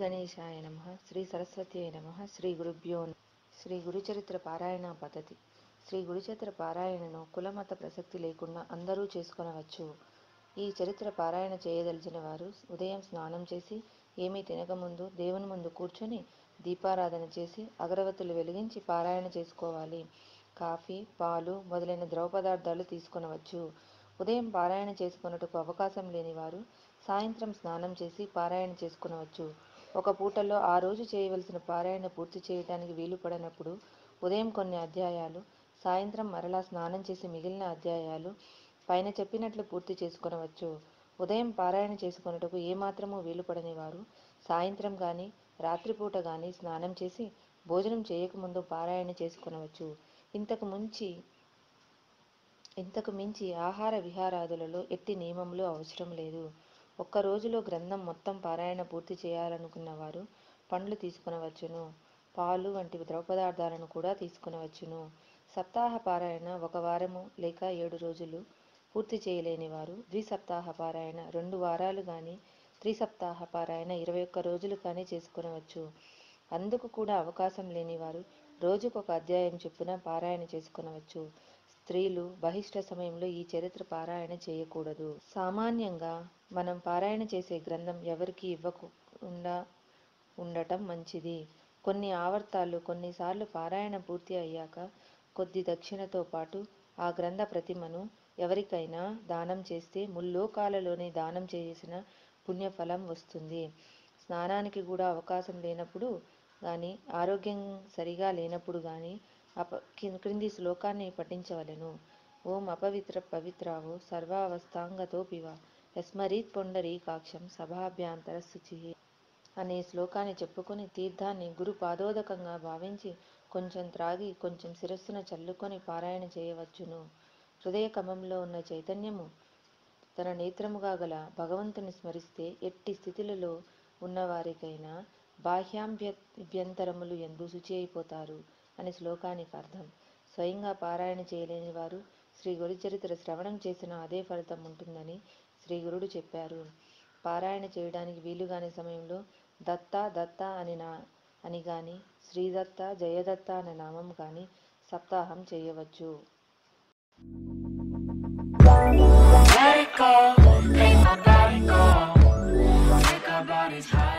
గణేశాయ నమః. శ్రీ సరస్వత్యై నమః. శ్రీ గురుభ్యో నమః. శ్రీ గురుచరిత్ర పారాయణ పద్ధతి. శ్రీ గురుచరిత్ర పారాయణను కులమత ప్రసక్తి లేకుండా అందరూ చేసుకొనవచ్చు. ఈ చరిత్ర పారాయణ చేయదలిచిన వారు ఉదయం స్నానం చేసి ఏమీ తినకముందు దేవుని ముందు కూర్చొని దీపారాధన చేసి అగరవత్తులు వెలిగించి పారాయణ చేసుకోవాలి. కాఫీ, పాలు మొదలైన ద్రవ పదార్థాలు తీసుకొనవచ్చు. ఉదయం పారాయణ చేసుకొనుటకు అవకాశం లేని వారు సాయంత్రం స్నానం చేసి పారాయణ చేసుకొనవచ్చు. ఒక పూటలో ఆ రోజు చేయవలసిన పారాయణ పూర్తి చేయడానికి వీలు పడనప్పుడు ఉదయం కొన్ని అధ్యాయాలు, సాయంత్రం మరలా స్నానం చేసి మిగిలిన అధ్యాయాలు పైన చెప్పినట్లు పూర్తి చేసుకొనవచ్చు. ఉదయం పారాయణ చేసుకొనుటకు ఏమాత్రమూ వీలు పడని వారు సాయంత్రం కానీ రాత్రిపూట కానీ స్నానం చేసి భోజనం చేయకముందు పారాయణ చేసుకొనవచ్చు. ఇంతకు మించి ఆహార విహారాదులలో ఎట్టి నియమములు అవసరం లేదు. ఒక్క రోజులో గ్రంథం మొత్తం పారాయణ పూర్తి చేయాలనుకున్న వారు పండ్లు తీసుకొనవచ్చును. పాలు వంటి ద్రవ పదార్థాలను కూడా తీసుకొనవచ్చును. సప్తాహ పారాయణ 1 వారము లేక 7 రోజులు పూర్తి చేయలేని వారు ద్విసప్తాహ పారాయణ 2 వారాలు కానీ, త్రిసప్తాహ పారాయణ 21 రోజులు కానీ చేసుకొనవచ్చు. అందుకు కూడా అవకాశం లేని వారు రోజుకొక అధ్యాయం చొప్పున పారాయణ చేసుకొనవచ్చు. స్త్రీలు బహిష్ట సమయంలో ఈ చరిత్ర పారాయణ చేయకూడదు. సామాన్యంగా మనం పారాయణ చేసే గ్రంథం ఎవరికి ఇవ్వకుండా ఉండటం మంచిది. కొన్ని ఆవర్తాలు కొన్నిసార్లు పారాయణ పూర్తి అయ్యాక కొద్ది దక్షిణతో పాటు ఆ గ్రంథ ప్రతిమను ఎవరికైనా దానం చేస్తే ముల్లోకాలలోని దానం చేసిన పుణ్యఫలం వస్తుంది. స్నానానికి కూడా అవకాశం లేనప్పుడు కానీ, ఆరోగ్యం సరిగా లేనప్పుడు కానీ క్రింది శ్లోకాన్ని పఠించవలెను. ఓం అపవిత్ర పవిత్రావో సర్వావస్థాంగతోపివ యస్మరీత్ పొండరీకాక్షం సభాభ్యాంతర శుచి అనే శ్లోకాన్ని చెప్పుకొని తీర్థాన్ని గురు పాదోదకంగా భావించి కొంచెం త్రాగి కొంచెం శిరస్సున చల్లుకొని పారాయణ చేయవచ్చును. హృదయ కమంలో ఉన్న చైతన్యము తన నేత్రముగా గల భగవంతుని స్మరిస్తే ఎట్టి స్థితిలలో ఉన్నవారికైనా బాహ్యాభ్యంతరములు ఎందు శుచి అయిపోతారు అని శ్లోకానికి అర్థం. స్వయంగా పారాయణ చేయలేని వారు శ్రీ గురుచరిత్ర శ్రవణం చేసిన అదే ఫలితం ఉంటుందని శ్రీ గురుడు చెప్పారు. పారాయణ చేయడానికి వీలుగాని సమయంలో దత్త దత్త అని గాని, శ్రీదత్త జయదత్త అనే నామం కానీ సప్తాహం చేయవచ్చు. Let it go, make my body go, make our bodies high.